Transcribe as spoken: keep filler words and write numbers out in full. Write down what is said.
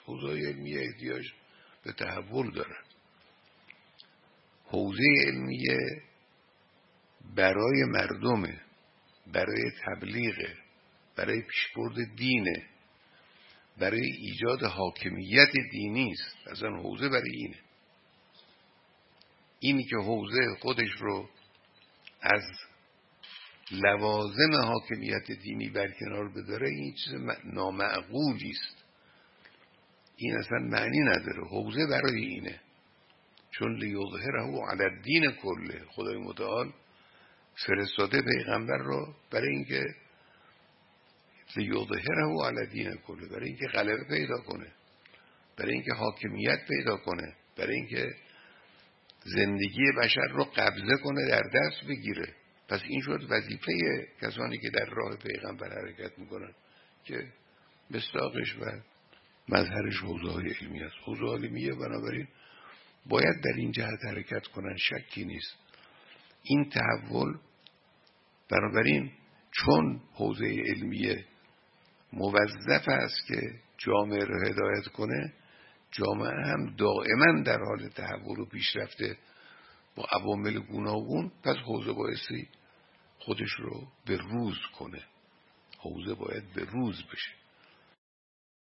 حوزه‌های علمیه احتیاج به تحول داره. حوزه علمیه برای مردمه، برای تبلیغه، برای پیشبرد دینه، برای ایجاد حاکمیت دینی است. اصلا حوزه برای اینه. اینی که حوزه خودش رو از لوازم حاکمیت دینی برکنار بداره، این چیز نامعقولی است. این اصلا معنی نداره. حوزه برای اینه، چون لیظهره علی الدین کله، خدای متعال فرستاده پیغمبر رو برای اینکه لیظهره علی الدین کله، برای اینکه غلبه پیدا کنه، برای اینکه حاکمیت پیدا کنه، برای اینکه زندگی بشر رو قبضه کنه، در دست بگیره. پس این شد وظیفه کسانی که در راه پیغمبر حرکت میکنن که مصداقش و مظهرش حوزه های علمی است. حوزه علمیه بنابراین باید در این جهت حرکت کنن، شکی نیست. این تحول بنابراین چون حوزه علمیه موظف است که جامعه رو هدایت کنه، جامعه هم دائما در حال تحول و پیشرفته با عوامل گوناگون، پس حوزه بایستی خودش رو به روز کنه. حوزه باید به روز بشه.